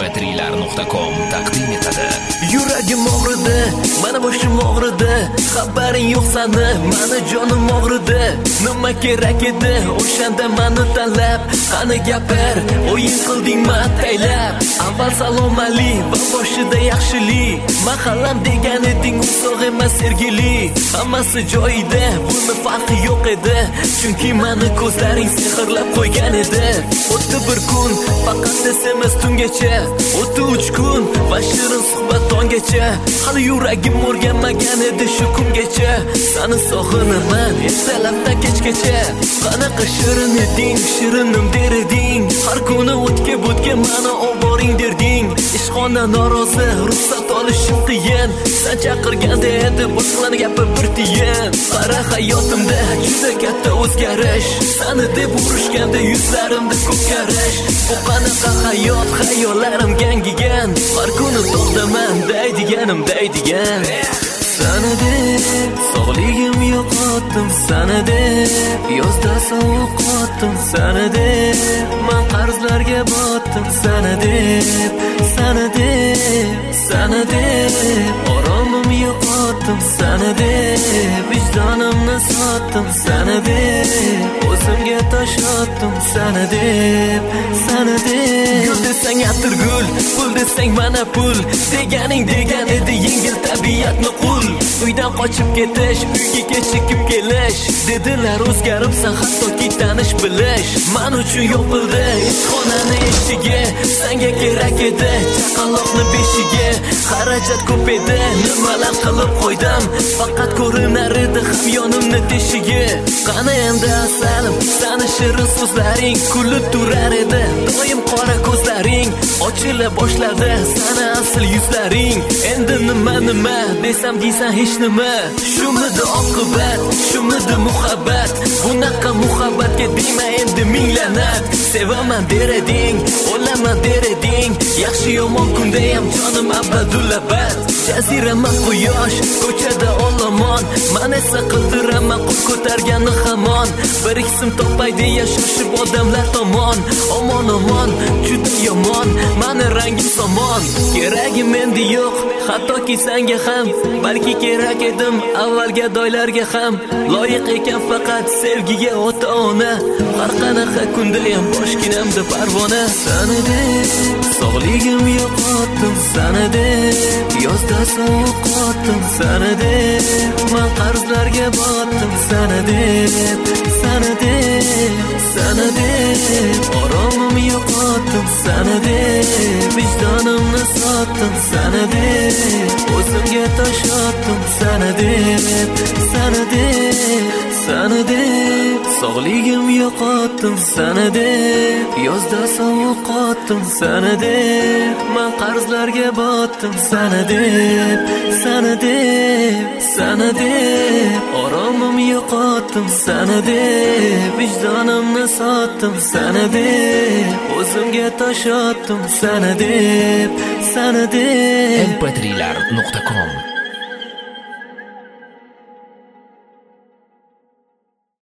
mp3.com taqdim etadi. Yuragim og'ridi, mana boshim og'ridi, xabaring yo'q sani, mani jonim og'ridi. Nima kerak edi o'shanda mani tanlab, qani gapir, o'yin qildingmi ataylab. Avval salom ali va boshida yaxshilik, mahallam degan eding uzoq emas sergili. Hammasi joyida, buni farqi yo'q edi, chunki mani ko'zlaring sehrlab qo'ygan edi. O'tdi bir kun, faqat SMS tungacha, o'tdi 3 kun va shirin suhbat tonggacha. Hali yuragim o'rganmagan edi shu kungacha. Sani sog'inaman ertalabdan kechgacha. Qanaqa shirin eding, shirinim der eding. Har kuni o'tga mani oboring derding. Ishxona norozi, ruxsat olishim qiyin. Sen chaqirganda edi boshqalarning gapi bir tiyin. Qara hayotimda juda katta o'zgarish. Sani deb urushganda yuzlarimda ko'karish. Bu qanaqa hayot, xayollarim gangigan. Har kuni to'xtaman daydigan. Sana deb sog'ligim yo'qotdim, sana deb yozda sovuq qotdim, sana deb men qarzlarga botdim, sana deb oromim yo'qotdim, sana deb vijdonimni sotdim, sana deb o'zimga tosh otdim, sana deb gul desang atirgul, pul desang mana pul, deganing degan edi yengil tabiatni qul. Uydan qochib ketish, uyga kechikib kelish, dedilar o'zgaribsan hattoki tanish bilish. Men uchun yopildi ishxonani eshigi, senga kerak edi chaqaloqni beshigi. Xarajat ko'p edi, nimalar qilib qo'ydim, faqat ko'rinar edi hamyonimni teshigi. Qani endi asalim, sani shirin so'zlaring kulib turar edi, doim qora ko'zlaring ochila boshladi, sani asl yuzlaring. Endi nima desam deysan hech nima. Shumidi oqibat, shumidi muhabbat, bunaqa muhabbatga deyma endi ming la'nat. Sevaman der eding, o'laman der eding, yaxshi yomon kunda ham jonim abadul abad. Jazirama quyosh, ko'chada olomon, men esa qildiraman qo'l ko'targani hamon. Bir qism topay deya shoshib odamlar tomon, omon juda yomon, mani rangim somon. Keragim endi yo'q, hattoki senga ham, balki kerak edim avvalga doylarga ham. Loyiq ekan faqat sevgiga ota-ona, har qanaqa kunda ham boshginamda parvona. Sana deb sog'ligim yo'qotdim, sana deb yozda sovuq qotdim, sana deb men qarzlarga botdim, sana deb oromim yo'qotdim, sana deb vijdonimni sotdim, sana deb o'zimga tosh otdim, sana deb sog'ligim yo'qotdim, sana deb yozda sovuq qotdim, sana deb men qarzlarga botdim, sana deb oromim yo'qotdim, sana deb vijdonimni sotdim, sana deb o'zimga tosh otdim, sana deb mp3.com